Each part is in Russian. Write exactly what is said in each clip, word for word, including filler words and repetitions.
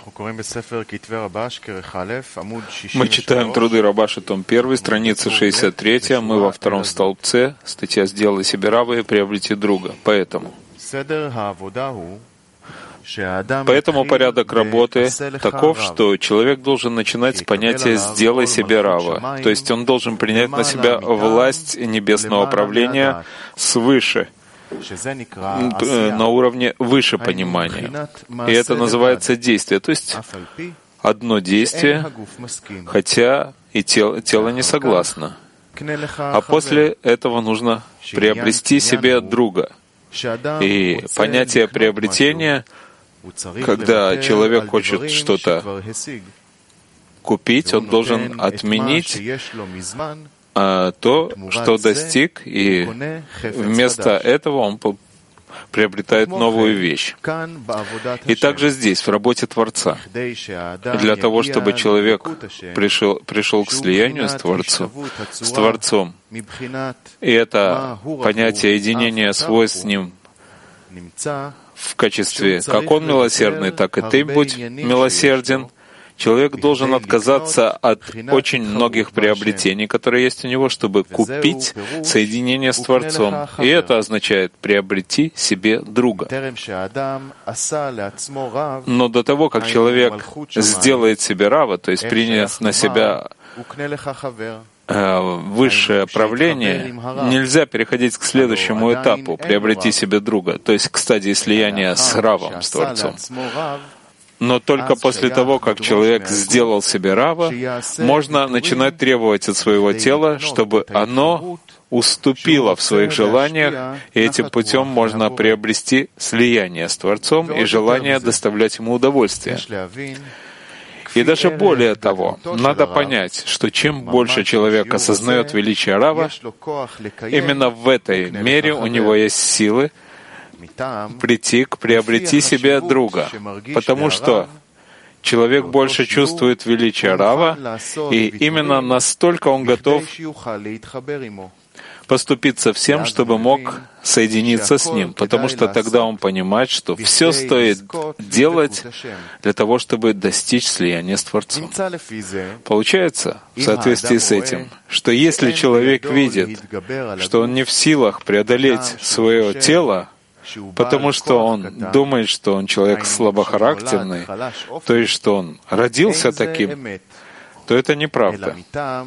Мы читаем труды Рабаши, том первый, страница шестьдесят три, мы во втором столбце, статья «Сделай себе раба и приобрети друга». Поэтому. Поэтому порядок работы таков, что человек должен начинать с понятия «сделай себе рава», то есть он должен принять на себя власть небесного правления свыше, на уровне выше понимания. И это называется действие, то есть одно действие, хотя и тело, тело не согласно. А после этого нужно приобрести себе друга. И понятие приобретения, когда человек хочет что-то купить, он должен отменить а, то, что достиг, и вместо этого он приобретает новую вещь. И также здесь, в работе Творца, для того, чтобы человек пришел, пришел к слиянию с Творцом, с Творцом, и это понятие единения свойств с Ним в качестве, как Он милосердный, так и ты будь милосерден, человек должен отказаться от очень многих приобретений, которые есть у него, чтобы купить соединение с Творцом. И это означает приобрети себе друга. Но до того, как человек сделает себе рава, то есть принят на себя высшее правление, нельзя переходить к следующему этапу, приобрети себе друга, то есть к стадии слияния с равом, с Творцом. Но только после того, как человек сделал себе рава, можно начинать требовать от своего тела, чтобы оно уступило в своих желаниях, и этим путем можно приобрести слияние с Творцом и желание доставлять ему удовольствие. И даже более того, надо понять, что чем больше человек осознает величие рава, именно в этой мере у него есть силы прийти к приобрети себе друга, потому что человек больше чувствует величие рава, и именно настолько он готов поступиться всем, чтобы мог соединиться с Ним, потому что тогда он понимает, что все стоит делать для того, чтобы достичь слияния с Творцом. Получается, в соответствии с этим, что если человек видит, что он не в силах преодолеть свое тело, потому что он думает, что он человек слабохарактерный, то есть что он родился таким, то это неправда.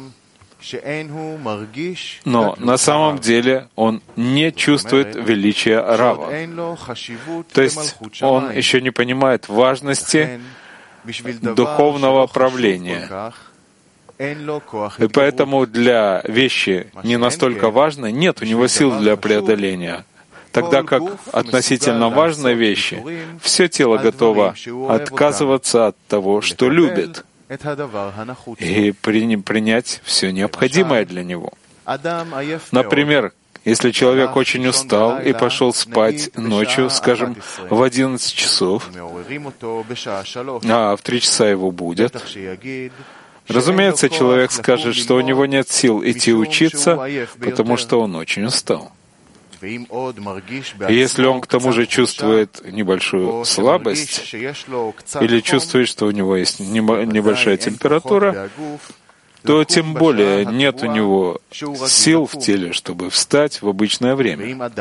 Но на самом деле он не чувствует величия рава. То есть он еще не понимает важности духовного правления. И поэтому для вещи не настолько важной нет у него сил для преодоления. Тогда как относительно важной вещи все тело готово отказываться от того, что любит, и принять все необходимое для него. Например, если человек очень устал и пошел спать ночью, скажем, в одиннадцать часов, а в три часа его будят, разумеется, человек скажет, что у него нет сил идти учиться, потому что он очень устал. И если он к тому же чувствует небольшую слабость или чувствует, что у него есть небольшая температура, то тем более нет у него сил в теле, чтобы встать в обычное время.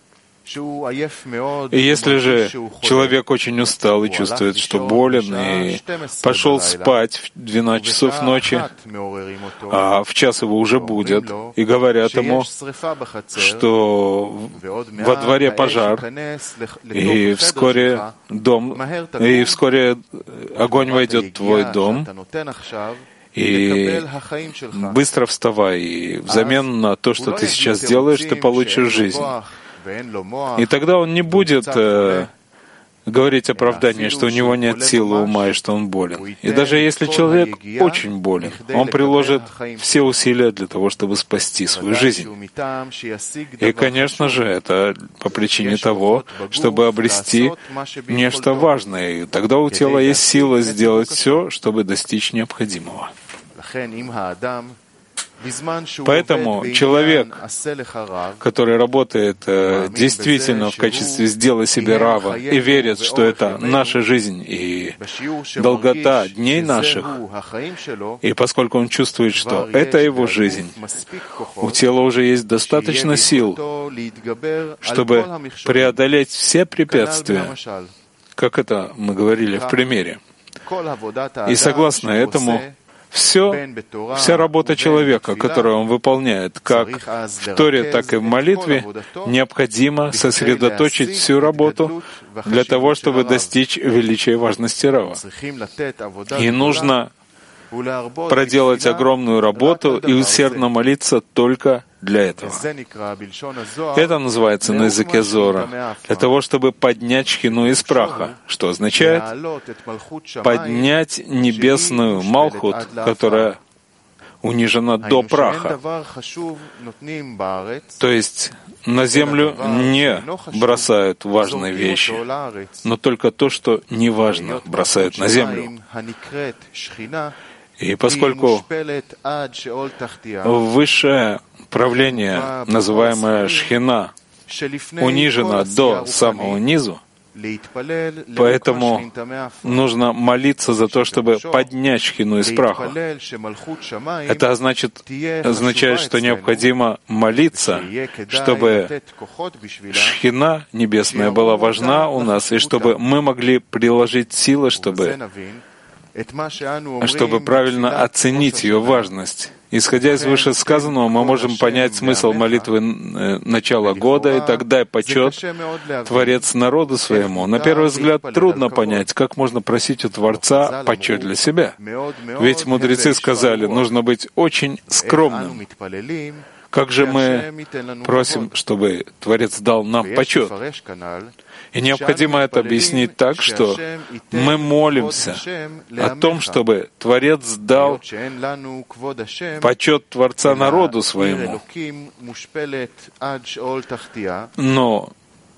И если же человек очень устал и чувствует, что болен, и пошел спать в двенадцать часов ночи, а в час его уже будят, и говорят ему, что во дворе пожар, и вскоре дом, и вскоре огонь войдет в твой дом, и быстро вставай, и взамен на то, что ты сейчас делаешь, ты получишь жизнь. И тогда он не будет э, говорить оправдание, что у него нет силы ума и что он болен. И даже если человек очень болен, он приложит все усилия для того, чтобы спасти свою жизнь. И, конечно же, это по причине того, чтобы обрести нечто важное. И тогда у тела есть сила сделать все, чтобы достичь необходимого. Поэтому человек, который работает э, действительно в качестве «сделай себе рава» и верит, что это наша жизнь и долгота дней наших, и поскольку он чувствует, что это его жизнь, у тела уже есть достаточно сил, чтобы преодолеть все препятствия, как это мы говорили в примере. И согласно этому, все, вся работа человека, которую он выполняет, как в Торе, так и в молитве, необходимо сосредоточить всю работу для того, чтобы достичь величия и важности рава. И нужно проделать огромную работу и усердно молиться только для этого. Это называется на языке Зора, для того, чтобы поднять шхину из праха, что означает поднять небесную Малхут, которая унижена до праха. То есть на землю не бросают важные вещи, но только то, что не важно, бросают на землю. И поскольку высшее правление, называемое Шхина, унижено до самого низу, поэтому нужно молиться за то, чтобы поднять Шхину из праха. Это значит, означает, что необходимо молиться, чтобы Шхина небесная была важна у нас, и чтобы мы могли приложить силы, чтобы чтобы правильно оценить ее важность. Исходя из вышесказанного, мы можем понять смысл молитвы начала года, и тогда почет Творец народу своему. На первый взгляд, трудно понять, как можно просить у Творца почет для себя. Ведь мудрецы сказали, нужно быть очень скромным. Как же мы просим, чтобы Творец дал нам почет? И необходимо это объяснить так, что мы молимся о том, чтобы Творец дал почет Творца народу своему. Но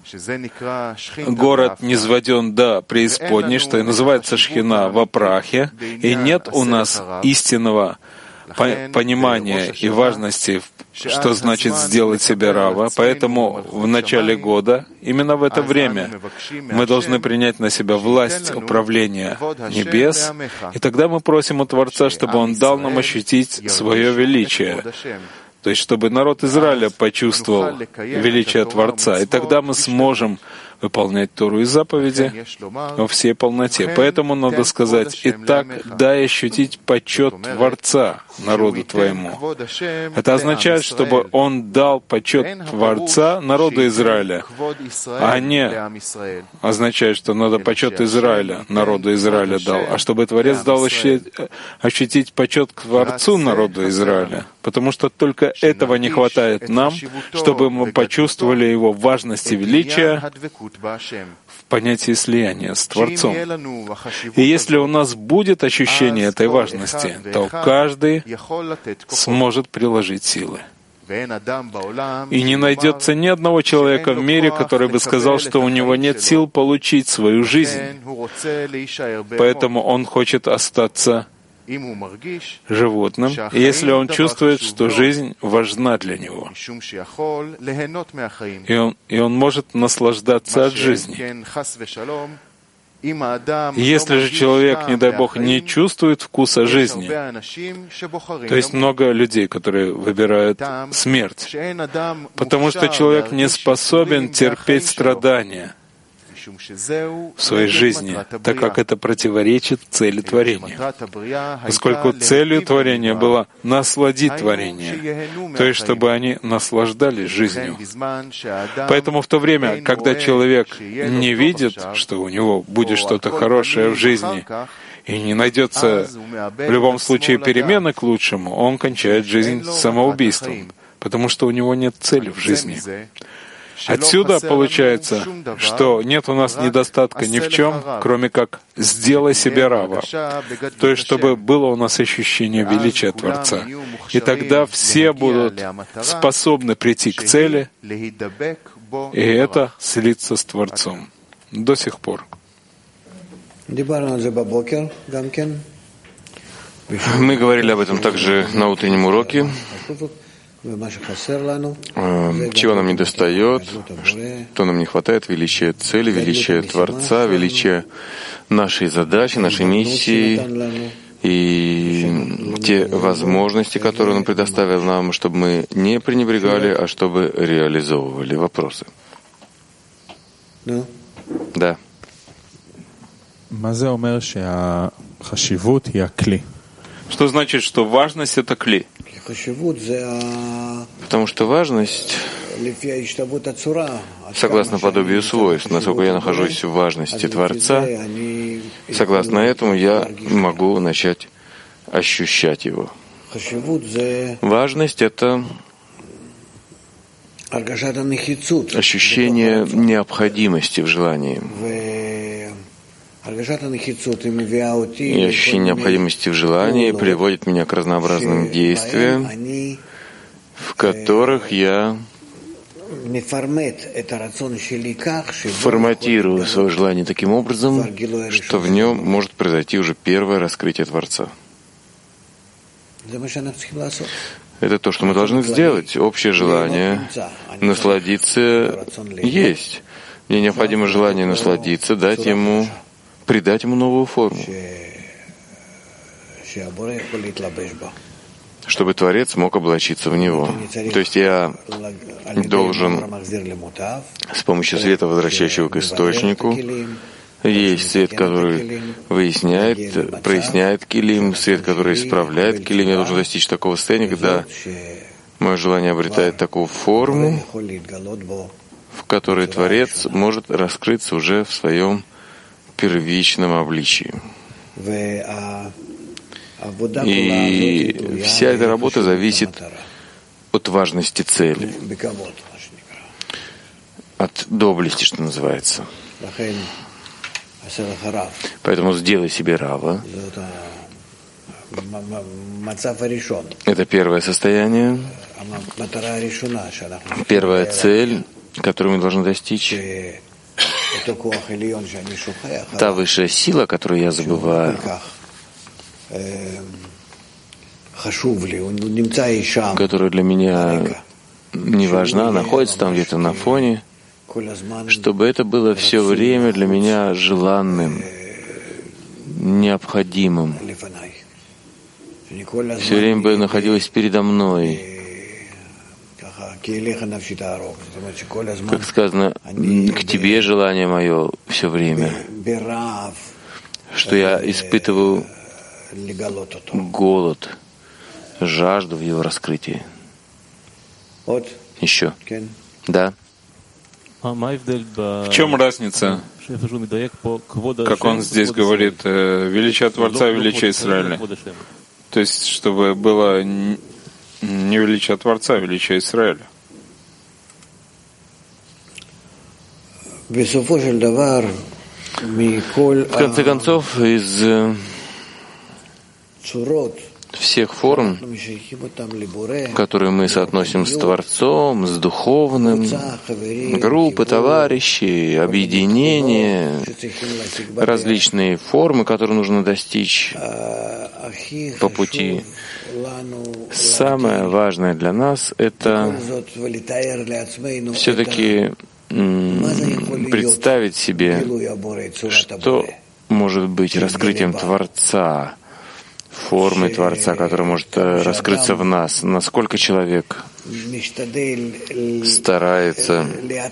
город низведен до преисподней, что и называется Шхина во прахе, и нет у нас истинного понимания и важности, что значит сделать себе рава. Поэтому в начале года, именно в это время, мы должны принять на себя власть управления небес, и тогда мы просим у Творца, чтобы Он дал нам ощутить свое величие. То есть, чтобы народ Израиля почувствовал величие Творца, и тогда мы сможем выполнять Тору и заповеди во всей полноте. Поэтому надо сказать: «Итак, дай ощутить почет Творца народу твоему». Это означает, чтобы Он дал почет Творца народу Израиля, а не означает, что надо почет Израиля народу Израиля дал, а чтобы Творец дал ощутить, ощутить почет к Творцу народу Израиля. Потому что только этого не хватает нам, чтобы мы почувствовали Его важность и величие в понятии слияния с Творцом. И если у нас будет ощущение этой важности, то каждый сможет приложить силы. И не найдется ни одного человека в мире, который бы сказал, что у него нет сил получить свою жизнь. Поэтому он хочет остаться животным, если он чувствует, что жизнь важна для него, и он, и он может наслаждаться от жизни. Если же человек, не дай Бог, не чувствует вкуса жизни, то есть много людей, которые выбирают смерть, потому что человек не способен терпеть страдания в своей жизни, так как это противоречит цели творения. Поскольку целью творения было насладить творение, то есть чтобы они наслаждались жизнью. Поэтому в то время, когда человек не видит, что у него будет что-то хорошее в жизни, и не найдется в любом случае перемены к лучшему, он кончает жизнь самоубийством, потому что у него нет цели в жизни. Отсюда получается, что нет у нас недостатка ни в чем, кроме как «сделай себе рава», то есть чтобы было у нас ощущение величия Творца. И тогда все будут способны прийти к цели, и это слиться с Творцом. До сих пор. Мы говорили об этом также на утреннем уроке. Чего нам не достает, что нам не хватает, величие цели, величие Творца, величие нашей задачи, нашей миссии и те возможности, которые Он предоставил нам, чтобы мы не пренебрегали, а чтобы реализовывали. Вопросы? Да. Что значит, что важность — это кли? Потому что важность, согласно подобию свойств, насколько я нахожусь в важности Творца, согласно этому я могу начать ощущать его. Важность — это ощущение необходимости в желании. И ощущение необходимости в желании приводит меня к разнообразным действиям, в которых я форматирую свое желание таким образом, что в нем может произойти уже первое раскрытие Творца. Это то, что мы должны сделать. Общее желание насладиться есть. Мне необходимо желание насладиться, дать ему, придать ему новую форму, чтобы Творец мог облачиться в него. То есть я должен с помощью света, возвращающего к источнику, есть свет, который выясняет, проясняет килим, свет, который исправляет килим. Я должен достичь такого состояния, когда мое желание обретает такую форму, в которой Творец может раскрыться уже в своем первичном обличии. И вся эта работа зависит от важности цели, от доблести, что называется. Поэтому сделай себе рава. Это первое состояние, первая цель, которую мы должны достичь. Та высшая сила, которую я забываю, которая для меня не важна, находится там где-то на фоне, чтобы это было все время для меня желанным, необходимым. Все время бы находилось передо мной. Как сказано, к тебе желание мое все время, что я испытываю голод, жажду в его раскрытии. Еще. Да. В чем разница, как он здесь говорит, величие Творца и величие Израиля? То есть, чтобы было не величие Творца, а величие Израиля. В конце концов, из всех форм, которые мы соотносим с Творцом, с духовным, группы, товарищи, объединения, различные формы, которые нужно достичь по пути. Самое важное для нас — это все-таки представить себе, что может быть раскрытием Творца, формы Творца, который может раскрыться в нас. Насколько человек старается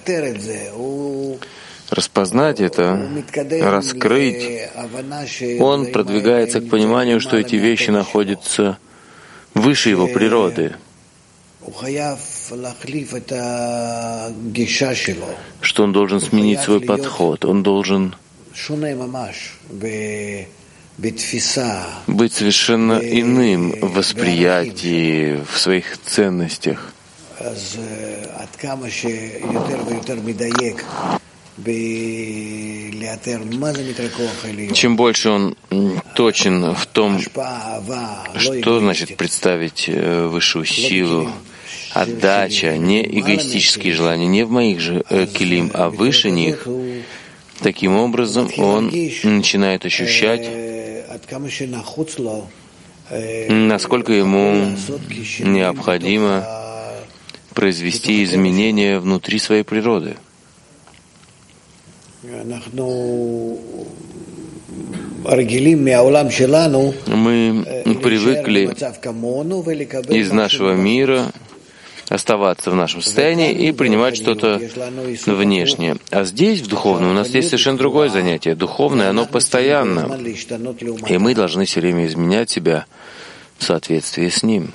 распознать это, раскрыть, он продвигается к пониманию, что эти вещи находятся выше его природы, что он должен сменить свой подход, он должен быть совершенно иным в восприятии, в своих ценностях. Чем больше он точен в том, что значит представить высшую силу, отдача, не эгоистические желания, не в моих же килим, а выше них, таким образом он начинает ощущать, насколько ему необходимо произвести изменения внутри своей природы. Мы привыкли из нашего мира оставаться в нашем состоянии и принимать что-то внешнее. А здесь, в духовном, у нас есть совершенно другое занятие. Духовное, оно постоянно. И мы должны все время изменять себя в соответствии с ним.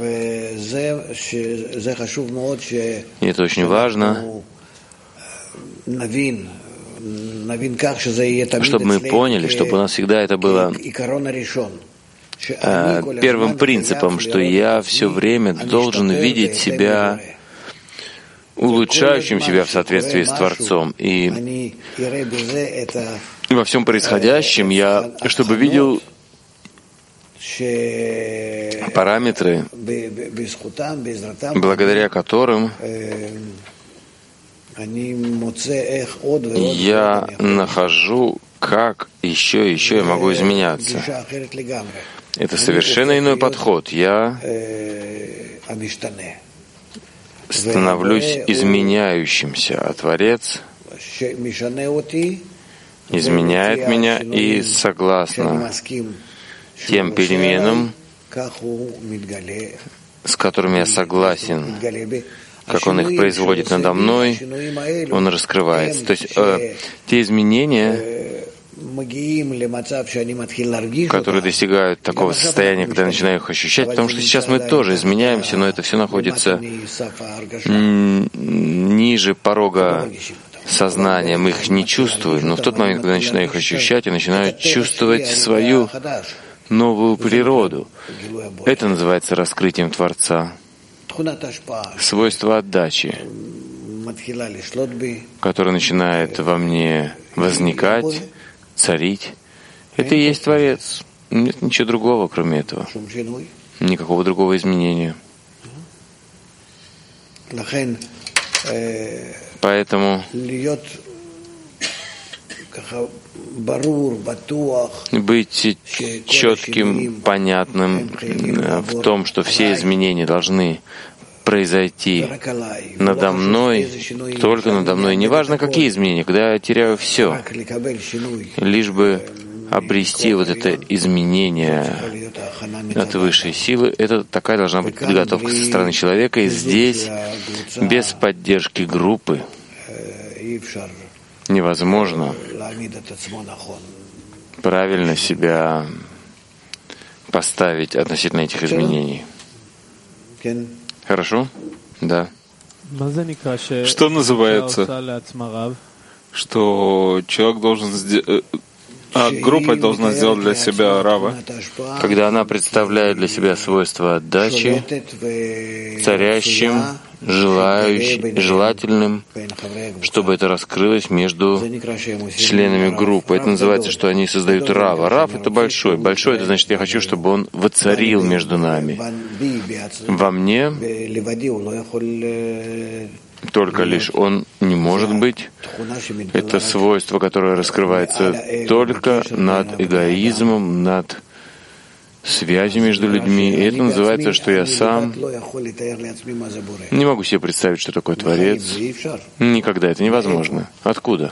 И это очень важно, чтобы мы поняли, чтобы у нас всегда это было первым принципом, что я все время должен видеть себя улучшающим себя в соответствии с Творцом. И во всем происходящем я, чтобы видел параметры, благодаря которым я нахожу, как еще и еще я могу изменяться. Это совершенно иной подход. Я становлюсь изменяющимся, а Творец изменяет меня, и согласно тем переменам, с которыми я согласен, как Он их производит надо мной, Он раскрывается. То есть э, те изменения, которые достигают такого состояния, когда я начинаю их ощущать, потому что сейчас мы тоже изменяемся, но это все находится ниже порога сознания, мы их не чувствуем, но в тот момент, когда я начинаю их ощущать, я начинаю чувствовать свою новую природу. Это называется раскрытием Творца. Свойство отдачи, которое начинает во мне возникать, царить. Это и есть Творец. Нет ничего другого, кроме этого. Никакого другого изменения. Поэтому быть четким, понятным в том, что все изменения должны произойти надо мной, только надо мной. Неважно, какие изменения, когда я теряю все, лишь бы обрести вот это изменение от высшей силы, это такая должна быть подготовка со стороны человека. И здесь, без поддержки группы, невозможно правильно себя поставить относительно этих изменений. Хорошо? Да. Что называется, что человек должен сделать, а группа должна сделать для себя рава? Когда она представляет для себя свойства отдачи, царящим, желающим, желательным, чтобы это раскрылось между членами группы. Это называется, что они создают рава. Рав — это большой. Большой — это значит, я хочу, чтобы он воцарил между нами. Во мне только лишь он не может быть. Это свойство, которое раскрывается только над эгоизмом, над связью между людьми. И это называется, что я сам не могу себе представить, что такое Творец. Никогда это невозможно. Откуда?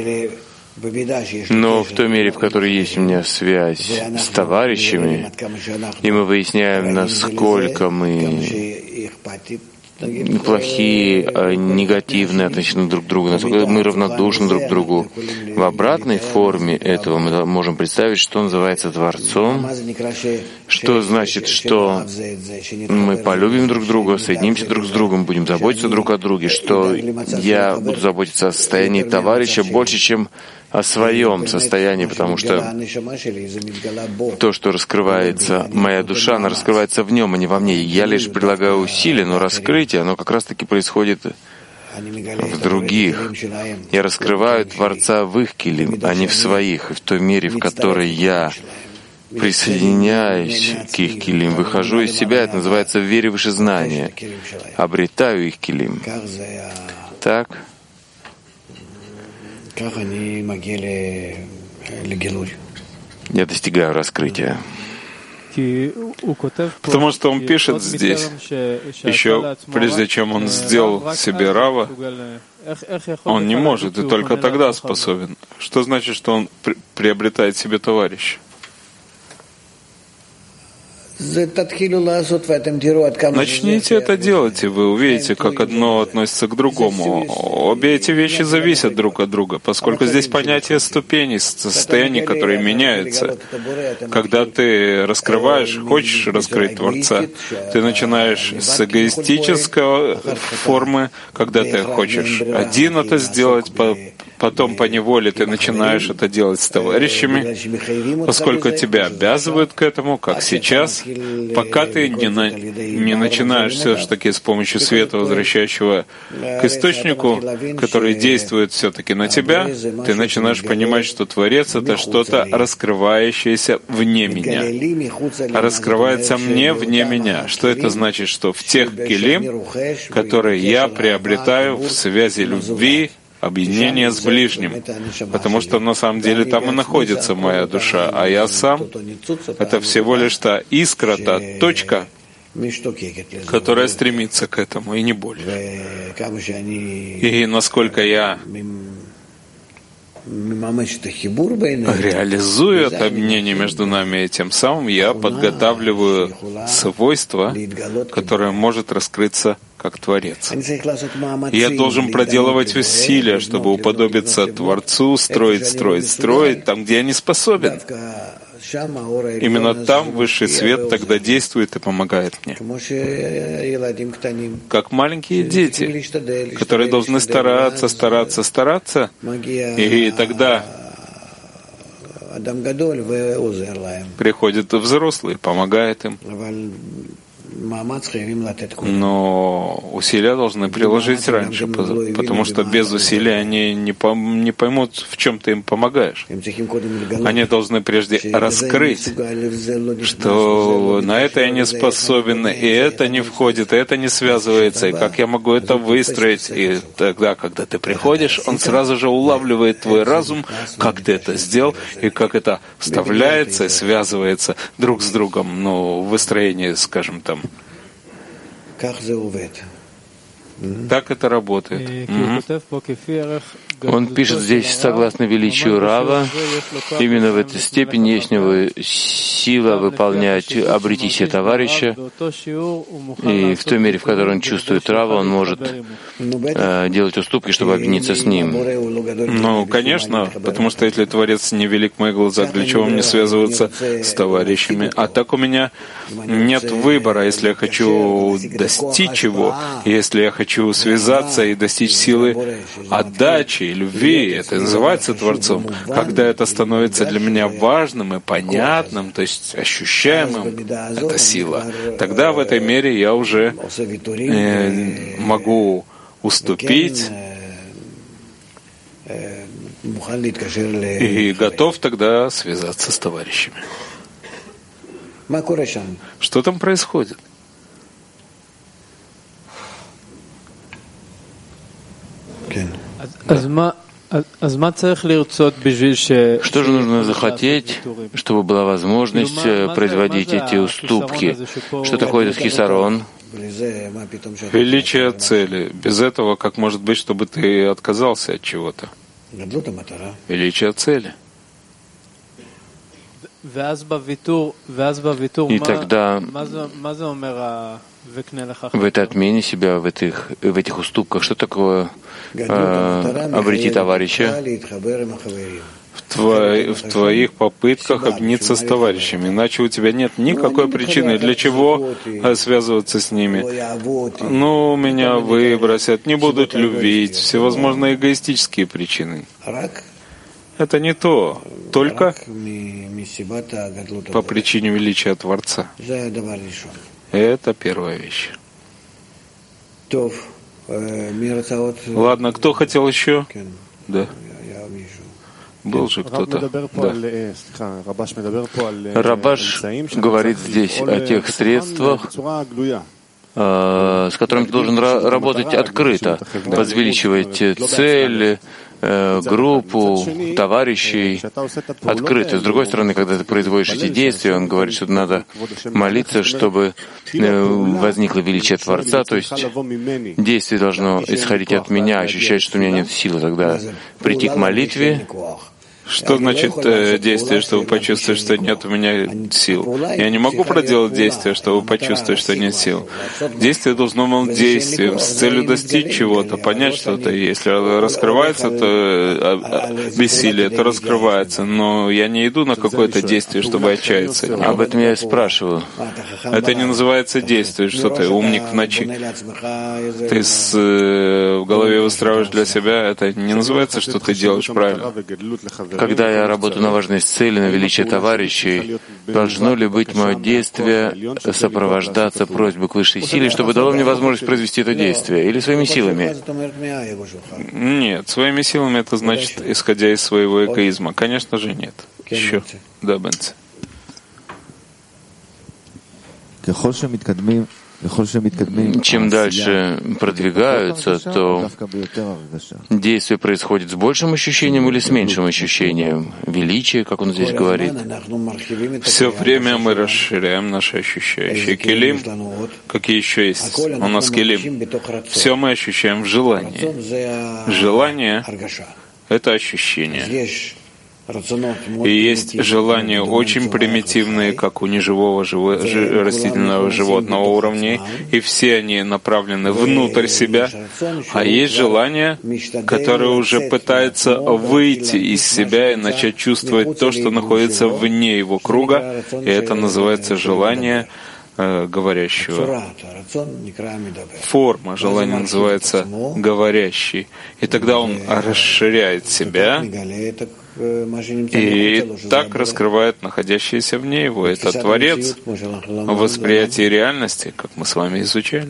Но в той мере, в которой есть у меня связь с товарищами, и мы выясняем, насколько мы плохие, негативные относительно друг друга, насколько мы равнодушны друг к другу. В обратной форме этого мы можем представить, что называется Творцом, что значит, что мы полюбим друг друга, соединимся друг с другом, будем заботиться друг о друге, что я буду заботиться о состоянии товарища больше, чем о своем состоянии, потому что то, что раскрывается, моя душа, она раскрывается в нем, а не во мне. Я лишь прилагаю усилия, но раскрытие, оно как раз-таки происходит в других. Я раскрываю Творца в их килим, а не в своих. И в той мере, в которой я присоединяюсь к их килим, выхожу из себя, это называется в вере выше знания. Обретаю их килим. Так. Я достигаю раскрытия. Потому что он пишет здесь, еще прежде чем он сделал себе рава, он не может, и только тогда способен. Что значит, что он при- приобретает себе товарища? Начните это делать, и вы увидите, как одно относится к другому. Обе эти вещи зависят друг от друга, поскольку здесь понятие ступеней, состояний, которые меняются. Когда ты раскрываешь, хочешь раскрыть Творца, ты начинаешь с эгоистической формы, когда ты хочешь один это сделать, потом по неволе ты начинаешь это делать с товарищами, поскольку тебя обязывают к этому, как сейчас, пока ты не, на, не начинаешь все-таки с помощью света, возвращающего к источнику, который действует все-таки на тебя, ты начинаешь понимать, что Творец — это что-то раскрывающееся вне меня. Раскрывается мне вне меня. Что это значит? Что в тех келим, которые я приобретаю в связи любви, объединение с ближним, потому что на самом деле там и находится моя душа, а я сам — это всего лишь та искра, та точка, которая стремится к этому, и не больше. И насколько я реализую это объединение между нами, и тем самым я подготавливаю свойство, которое может раскрыться как Творец. Я должен проделывать усилия, чтобы уподобиться Творцу, строить, строить, строить там, где я не способен. Именно там высший свет тогда действует и помогает мне. Как маленькие дети, которые должны стараться, стараться, стараться, и тогда приходит взрослый, помогает им. Но усилия должны приложить раньше, потому что без усилий они не поймут, в чем ты им помогаешь. Они должны прежде раскрыть, что на это я не способен, и это не входит, и это не связывается, и как я могу это выстроить. И тогда, когда ты приходишь, он сразу же улавливает твой разум, как ты это сделал, и как это вставляется и связывается друг с другом, ну, в выстроении, скажем, там. Так это работает. Mm-hmm. Он пишет здесь, согласно величию Рава, именно в этой степени есть у него сила выполнять «обрети себе товарища», и в той мере, в которой он чувствует Рава, он может э, делать уступки, чтобы объединиться с ним. Ну, конечно, потому что если Творец не велик в моих глазах, для чего мне связываться с товарищами? А так у меня нет выбора, если я хочу достичь его, если я хочу связаться и достичь силы отдачи, любви, это называется Творцом. Когда это становится для меня важным и понятным, то есть ощущаемым, это сила, тогда в этой мере я уже э, могу уступить и готов тогда связаться с товарищами. Что там происходит? Что же нужно захотеть, чтобы была возможность производить эти уступки? Что такое этот хисарон? Величие цели. Без этого как может быть, чтобы ты отказался от чего-то? Величие цели. И тогда в этой отмене себя, в этих, в этих уступках, что такое э, обрети товарища? В, твой, в твоих попытках объединиться с товарищами. Иначе у тебя нет никакой причины, для чего связываться с ними. Ну, меня выбросят, не будут любить, всевозможные эгоистические причины. Это не то, только по причине величия Творца. Это первая вещь. Ладно, кто хотел еще? Да. Был же кто-то. Да. Рабаш говорит здесь о тех средствах, с которыми ты должен работать открыто, возвеличивать цель, э, группу, товарищей открыто. С другой стороны, когда ты производишь эти действия, он говорит, что надо молиться, чтобы э, возникло величие Творца, то есть действие должно исходить от меня, ощущать, что у меня нет силы, тогда прийти к молитве. Что значит э, действие, чтобы почувствовать, что нет у меня сил? Я не могу проделать действие, чтобы почувствовать, что нет сил. Действие должно быть действием с целью достичь чего-то, понять что-то. Если раскрывается, то э, бессилие, то раскрывается. Но я не иду на какое-то действие, чтобы отчаяться. Об этом я и спрашиваю. Это не называется действие, что ты умник в ночи. Ты с, э, в голове выстраиваешь для себя, это не называется, что ты делаешь правильно. Когда я работаю на важность цели, на величие товарищей, должно ли быть мое действие сопровождаться просьбой к высшей силе, чтобы дало мне возможность произвести это действие, или своими силами? Нет, своими силами это значит, исходя из своего эгоизма. Конечно же, нет. Еще. Да, Бенци. Чем дальше продвигаются, то действие происходит с большим ощущением или с меньшим ощущением? Величие, как он здесь говорит. Все время мы расширяем наши ощущающие. Келим, какие еще есть? У нас келим. Все мы ощущаем в желании. Желание — это ощущение. И есть желания очень примитивные, как у неживого живо, жи, растительного животного уровня, и все они направлены внутрь себя. А есть желание, которое уже пытается выйти из себя и начать чувствовать то, что находится вне его круга, и это называется желание э, говорящего. Форма желания называется говорящий. И тогда он расширяет себя, и так раскрывает находящееся вне его. Это Творец в восприятии реальности, как мы с вами изучали.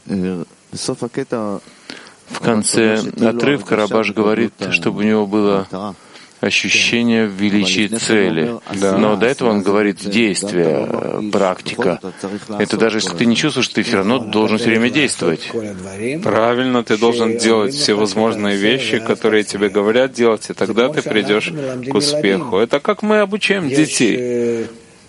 В конце отрывка Рабаш говорит, чтобы у него было ощущение в величии цели. Да. Но до этого он говорит действие, практика. Это даже если ты не чувствуешь, ты все равно должен все время действовать. Правильно, ты должен делать все возможные вещи, которые тебе говорят делать, и тогда ты придешь к успеху. Это как мы обучаем детей.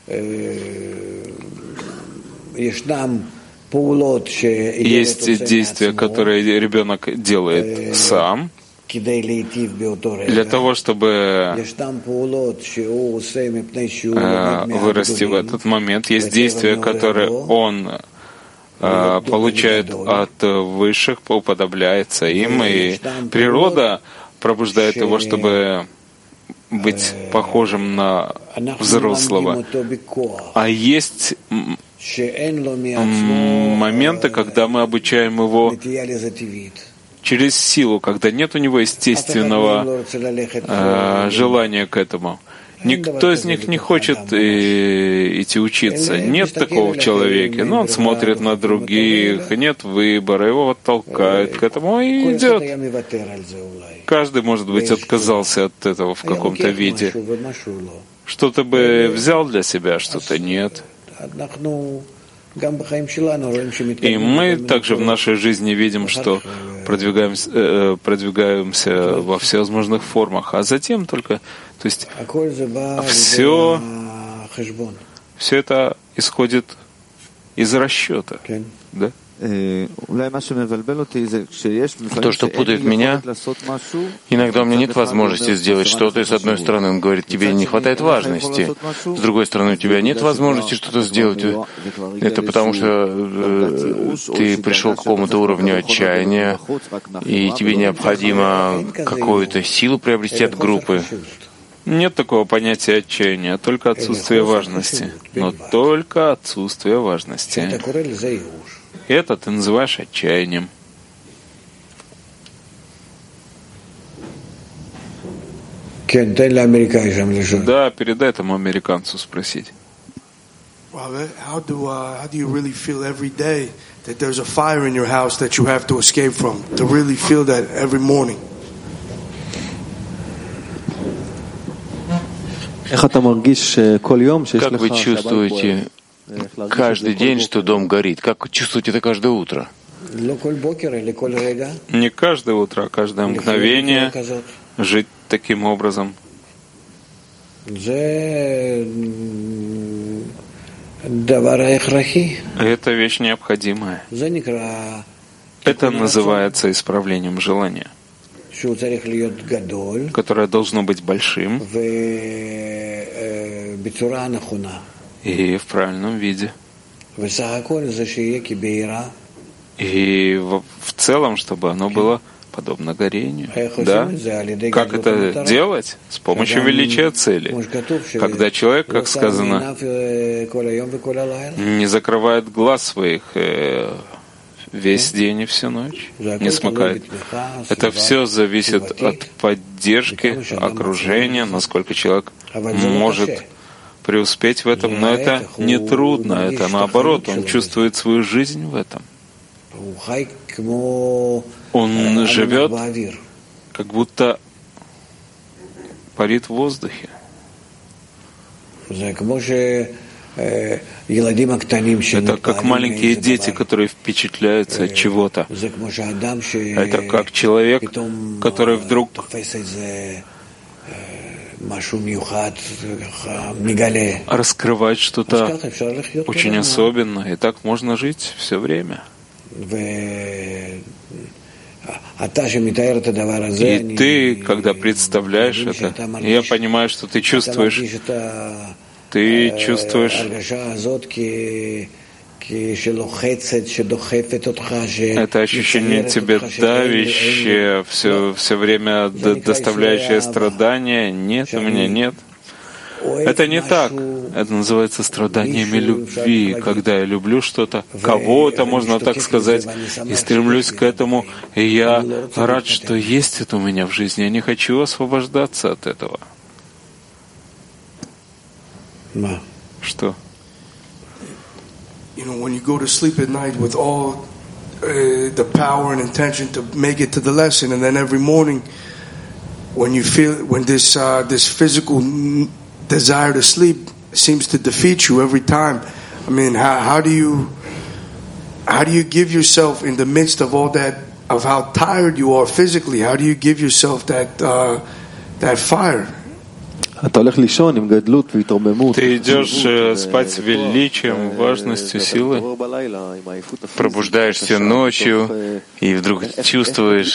Есть действия, которые ребенок делает сам, для того, чтобы вырасти в этот момент. Есть действия, которые он получает от высших, уподобляется им, и природа пробуждает его, чтобы быть похожим на взрослого. А есть моменты, когда мы обучаем его через силу, когда нет у него естественного э, желания к этому. Никто из них не хочет э, идти учиться. Нет такого в человеке. Но он смотрит на других, нет выбора, его вот толкают к этому и идет. Каждый, может быть, отказался от этого в каком-то виде. Что-то бы взял для себя, что-то нет. И мы также в нашей жизни видим, что продвигаемся, э, продвигаемся во всевозможных формах, а затем только, то есть все, все это исходит из расчета, да? То, что путает меня, иногда у меня нет возможности сделать что-то, и с одной стороны он говорит, тебе не хватает важности, с другой стороны у тебя нет возможности что-то сделать. Это потому что э, ты пришел к какому-то уровню отчаяния, и тебе необходимо какую-то силу приобрести от группы. Нет такого понятия отчаяния, только отсутствие важности. Но только отсутствие важности. Это ты называешь отчаянием. Да, передай этому американцу спросить. Как вы чувствуете каждый день, что дом горит? Как чувствуете это каждое утро? Не каждое утро, а каждое мгновение жить таким образом. Это вещь необходимая. Это называется исправлением желания, которое должно быть большим и в правильном виде. И в, в целом, чтобы оно было подобно горению. Да? Как это делать? С помощью величия цели. Когда человек, как сказано, не закрывает глаз своих весь день и всю ночь, не смыкает. Это все зависит от поддержки, окружения, насколько человек может преуспеть в этом, но это не трудно, это наоборот, он чувствует свою жизнь в этом. Он живет, как будто парит в воздухе. Это как маленькие дети, которые впечатляются от чего-то. Это как человек, который вдруг раскрывает что-то очень особенное. И так можно жить все время. И ты, когда представляешь это, я понимаю, что ты чувствуешь, ты чувствуешь это ощущение тебе давящее, все, все время доставляющее страдания. Нет, у меня нет. Это не так. Это называется страданиями любви, когда я люблю что-то, кого-то, можно так сказать, и стремлюсь к этому, и я рад, что есть это у меня в жизни. Я не хочу освобождаться от этого. Что? You know, when you go to sleep at night with all uh, the power and intention to make it to the lesson, and then every morning, when you feel, when this uh, this physical desire to sleep seems to defeat you every time, I mean, how, how do you how do you give yourself in the midst of all that, of how tired you are physically? How do you give yourself that uh, that fire? Ты идешь спать с величием, важностью, силой, пробуждаешься ночью и вдруг чувствуешь,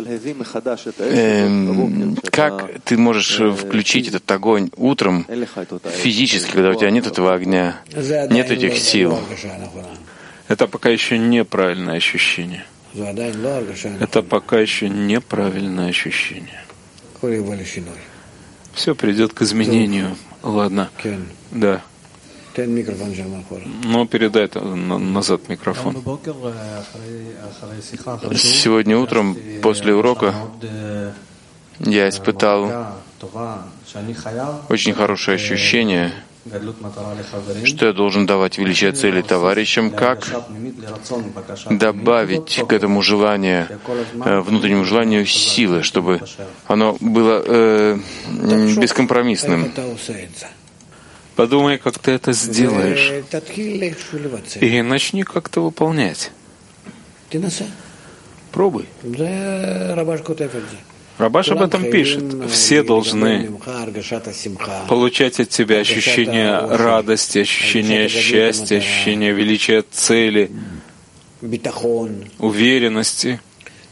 э, как ты можешь включить этот огонь утром физически, когда у тебя нет этого огня, нет этих сил. Это пока еще неправильное ощущение. Это пока еще неправильное ощущение. Все придет к изменению. Ладно. Да. Ну, передай это назад микрофон. Сегодня утром после урока я испытал очень хорошее ощущение, что я должен давать величие цели товарищам, как добавить к этому желанию, внутреннему желанию силы, чтобы оно было э, бескомпромиссным. Подумай, как ты это сделаешь, и начни как-то выполнять. Пробуй. Рабаш об этом пишет. Все должны получать от тебя ощущение радости, ощущение счастья, ощущение величия цели, уверенности.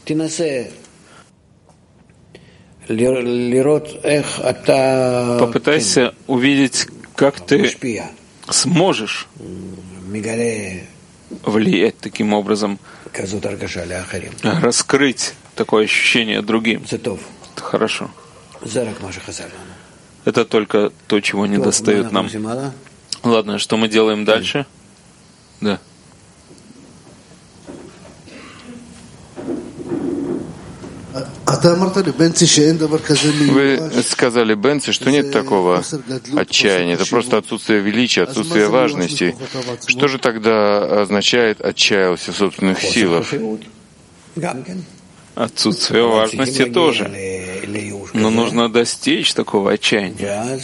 Попытайся увидеть, как ты сможешь влиять таким образом, раскрыть такое ощущение другим. Это хорошо. Это только то, чего не достает нам. Ладно, что мы делаем дальше? Да. Вы сказали Бенци, что нет такого отчаяния. Это просто отсутствие величия, отсутствие важности. Что же тогда означает «отчаялся в собственных силах»? Отсутствие важности тоже. Но нужно достичь такого отчаяния.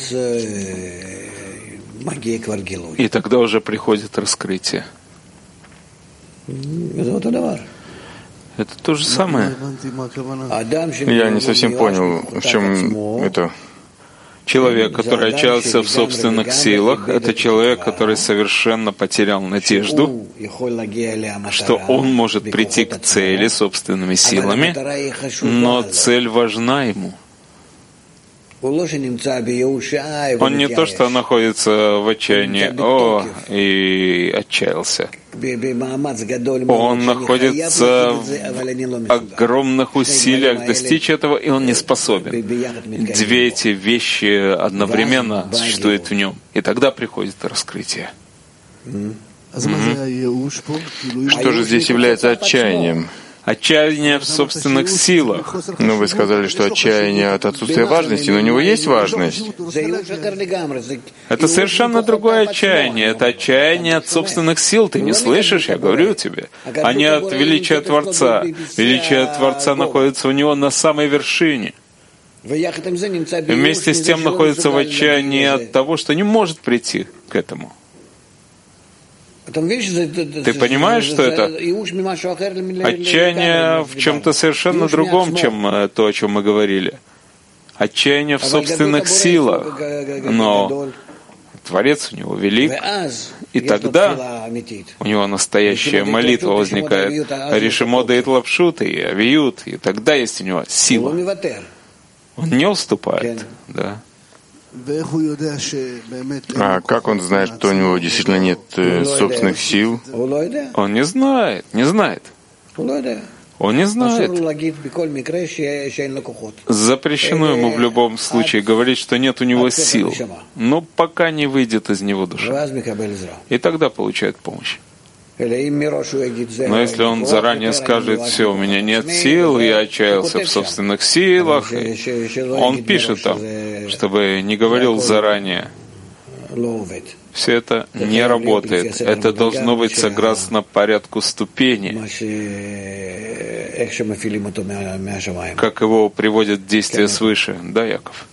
И тогда уже приходит раскрытие. Это то же самое. Я не совсем понял, в чем это. Человек, который отчаялся в собственных силах, это человек, который совершенно потерял надежду, что он может прийти к цели собственными силами, но цель важна ему. Он не то, что находится в отчаянии, о, и отчаялся. Он находится в огромных усилиях достичь этого, и он не способен. Две эти вещи одновременно существуют в нем, и тогда приходит раскрытие. Mm-hmm. Что же здесь является отчаянием? Отчаяние в собственных силах. Ну, вы сказали, что отчаяние от отсутствия важности, но у него есть важность. Это совершенно другое отчаяние. Это отчаяние от собственных сил. Ты не слышишь? Я говорю тебе. А не от величия Творца. Величие Творца находится у него на самой вершине. И вместе с тем находится в отчаянии от того, что не может прийти к этому. Ты понимаешь, что это отчаяние в чем-то совершенно другом, чем то, о чем мы говорили. Отчаяние в собственных силах. Но Творец у него велик, и тогда у него настоящая молитва возникает. Решимо дает лапшуты и авиют, и тогда есть у него сила. Он не уступает, да. А как он знает, что у него действительно нет э, собственных сил? Он не знает, не знает. Он не знает. Запрещено ему в любом случае говорить, что нет у него сил, но пока не выйдет из него душа. И тогда получает помощь. Но если он заранее скажет, все, у меня нет сил, я отчаялся в собственных силах, он пишет там, чтобы не говорил заранее. Все это не работает. Это должно быть согласно порядку ступени, как его приводят в действие свыше. Да, Яков?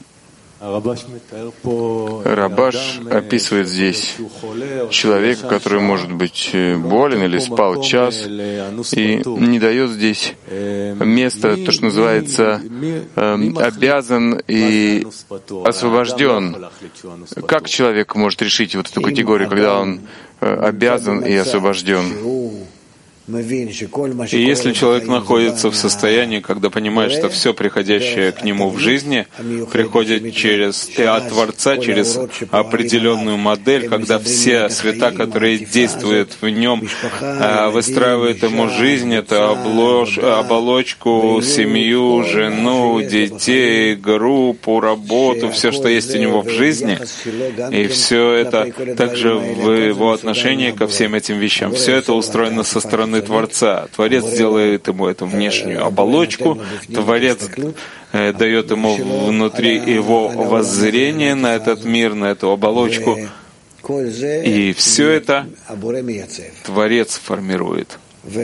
Рабаш описывает здесь человека, который может быть болен или спал час, и не дает здесь места, то, что называется э, обязан и освобожден. Как человек может решить вот эту категорию, когда он э, обязан и освобожден? И если человек находится в состоянии, когда понимает, что все приходящее к нему в жизни приходит через от Творца, через определенную модель, когда все света, которые действуют в нем, выстраивают ему жизнь, это облож, оболочку, семью, жену, детей, группу, работу, все, что есть у него в жизни, и все это также в его отношении ко всем этим вещам, все это устроено со стороны Творца. Творец делает ему эту внешнюю оболочку, Творец э, дает ему внутри его воззрение на этот мир, на эту оболочку, и все это Творец формирует.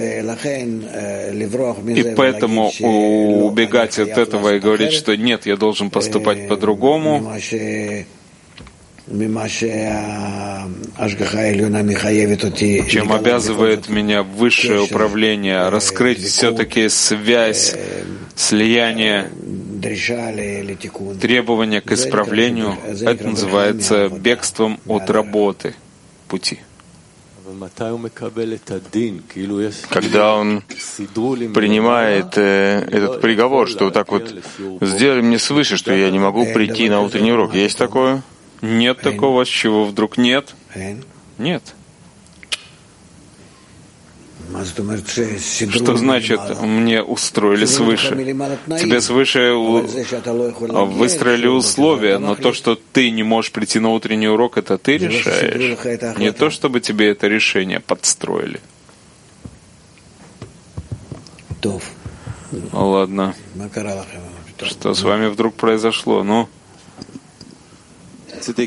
И поэтому убегать от этого и говорить, что нет, я должен поступать по-другому, чем обязывает меня высшее управление раскрыть все-таки связь, слияние, требования к исправлению, это называется бегством от работы, пути. Когда он принимает э, этот приговор, что вот так вот сделали мне свыше, что я не могу прийти на утренний урок, есть такое? Нет такого, с чего вдруг нет? Нет. Что значит, мне устроили свыше? Тебе свыше выстроили условия, но то, что ты не можешь прийти на утренний урок, это ты решаешь. Не то, чтобы тебе это решение подстроили. Ладно. Что с вами вдруг произошло? Ну? Я,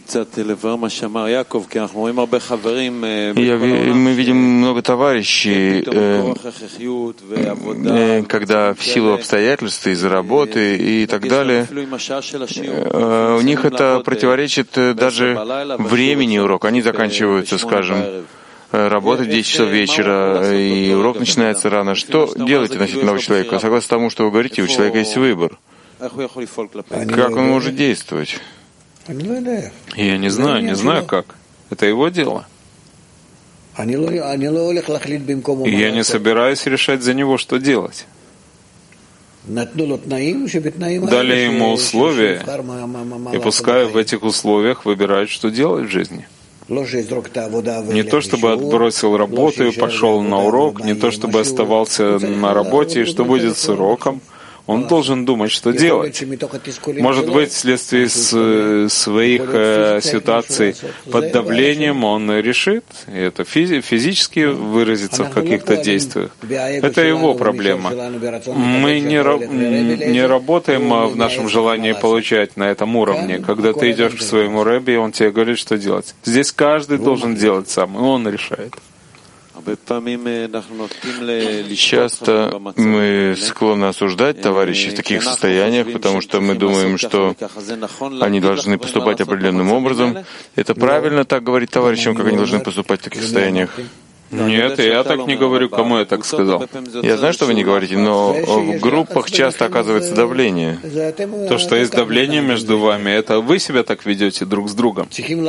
мы видим много товарищей, э, э, когда в силу обстоятельств, из-за работы и так далее, э, у них это противоречит даже времени урока. Они заканчиваются, скажем, работать в десять часов вечера, и урок начинается рано. Что делать относительно того человека? Согласно тому, что вы говорите, у человека есть выбор. Как он может действовать? Я не знаю, не знаю как. Это его дело. И я не собираюсь решать за него, что делать. Дали ему условия, и пускай в этих условиях выбирает, что делать в жизни. Не то, чтобы отбросил работу и пошел на урок, не то, чтобы оставался на работе и что будет с уроком. Он должен думать, что делать. Может быть, вследствие своих э, ситуаций под давлением он решит, и это физи- физически выразится в каких-то действиях. Это его проблема. Мы не, ра- не работаем в нашем желании получать на этом уровне. Когда ты идешь к своему рэбби, он тебе говорит, что делать. Здесь каждый должен делать сам, и он решает. Часто мы склонны осуждать товарищей в таких состояниях, потому что мы думаем, что они должны поступать определенным образом. Это правильно так говорить товарищам, как они должны поступать в таких состояниях? Нет, я так не говорю, кому я так сказал. Я знаю, что вы не говорите, но в группах часто оказывается давление. То, что есть давление между вами, это вы себя так ведете друг с другом.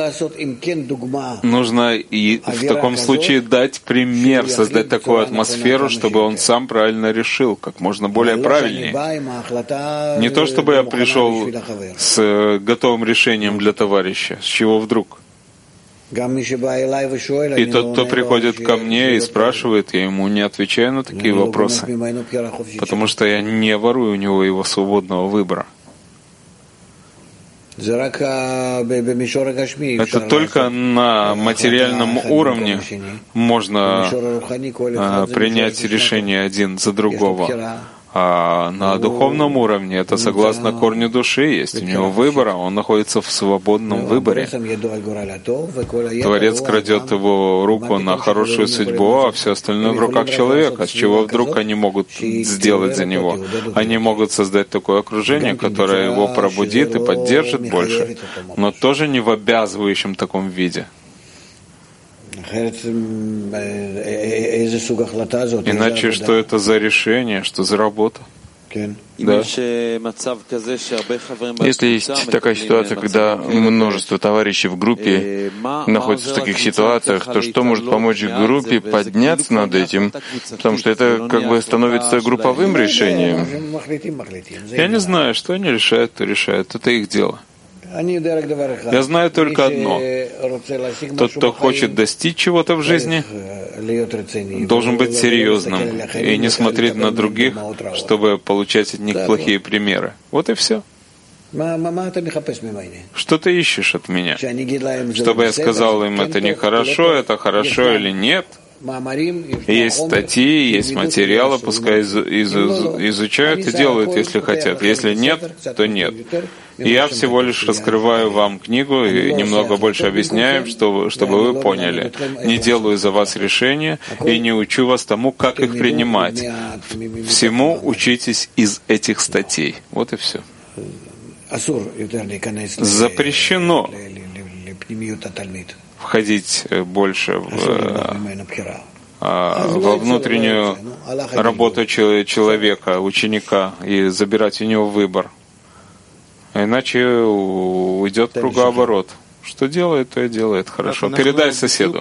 Нужно и в таком случае дать пример, создать такую атмосферу, чтобы он сам правильно решил, как можно более правильнее. Не то, чтобы я пришел с готовым решением для товарища, с чего вдруг. И тот, кто приходит ко мне и спрашивает, я ему не отвечаю на такие вопросы, потому что я не ворую у него его свободного выбора. Это только на материальном уровне можно принять решение один за другого. А на духовном уровне это согласно корню души, есть у него выбор, он находится в свободном выборе. Творец крадет его руку на хорошую судьбу, а все остальное в руках человека. С чего вдруг они могут сделать за него? Они могут создать такое окружение, которое его пробудит и поддержит больше, но тоже не в обязывающем таком виде. Иначе что это за решение, что за работа? Да. Если есть такая ситуация, когда множество товарищей в группе находятся в таких ситуациях, то что может помочь группе подняться над этим? Потому что это как бы становится групповым решением. Я не знаю, что они решают, то решают. Это их дело. Я знаю только одно. Тот, кто хочет достичь чего-то в жизни, должен быть серьезным и не смотреть на других, чтобы получать от них плохие примеры. Вот и все. Что ты ищешь от меня? Чтобы я сказал им, это нехорошо, это хорошо или нет? Есть статьи, есть материалы, пускай из, из, изучают и делают, если хотят. Если нет, то нет. Я всего лишь раскрываю вам книгу и немного больше объясняю, что, чтобы вы поняли. Не делаю за вас решения и не учу вас тому, как их принимать. Всему учитесь из этих статей. Вот и все. Запрещено входить больше в, во внутреннюю работу человека, ученика, и забирать у него выбор. Иначе уйдет кругооборот. Что делает, то и делает. Хорошо. Передай соседу.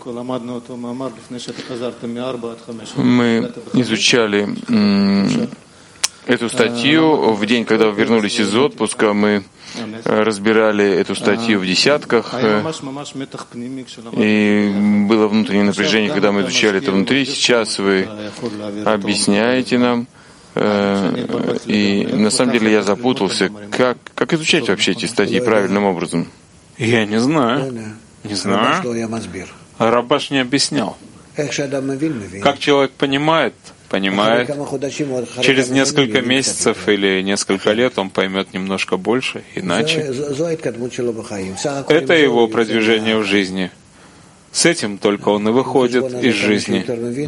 Мы изучали м- эту статью в день, когда вы вернулись из отпуска. Мы разбирали эту статью в десятках, и было внутреннее напряжение, когда мы изучали это внутри. Сейчас вы объясняете нам, и на самом деле я запутался, как, как изучать вообще эти статьи правильным образом. Я не знаю. Не знаю. Рабаш не объяснял. Как человек понимает, понимает. Через несколько месяцев или несколько лет он поймет немножко больше, иначе. Это его продвижение в жизни. С этим только он и выходит из жизни.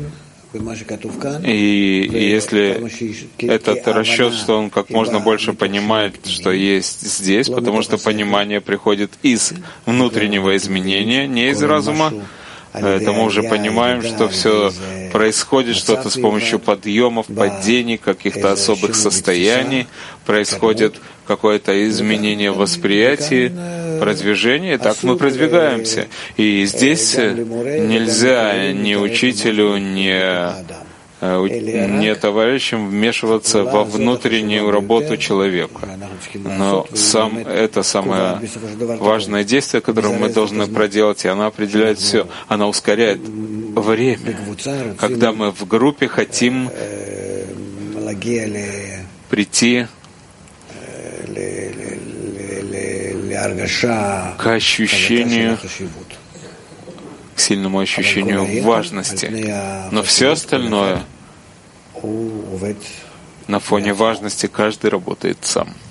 И, и если этот расчет, что он как можно больше понимает, что есть здесь, потому что понимание приходит из внутреннего изменения, не из разума, Это мы уже понимаем, что все происходит что-то с помощью подъемов, падений, каких-то особых состояний, происходит какое-то изменение в восприятии, продвижение, и так мы продвигаемся. И здесь нельзя ни учителю, ни не товарищам вмешиваться во внутреннюю работу человека. Но сам, это самое важное действие, которое мы должны проделать, и она определяет все. Она ускоряет время, когда мы в группе хотим прийти к ощущению, к сильному ощущению важности. Но все остальное на фоне важности каждый работает сам.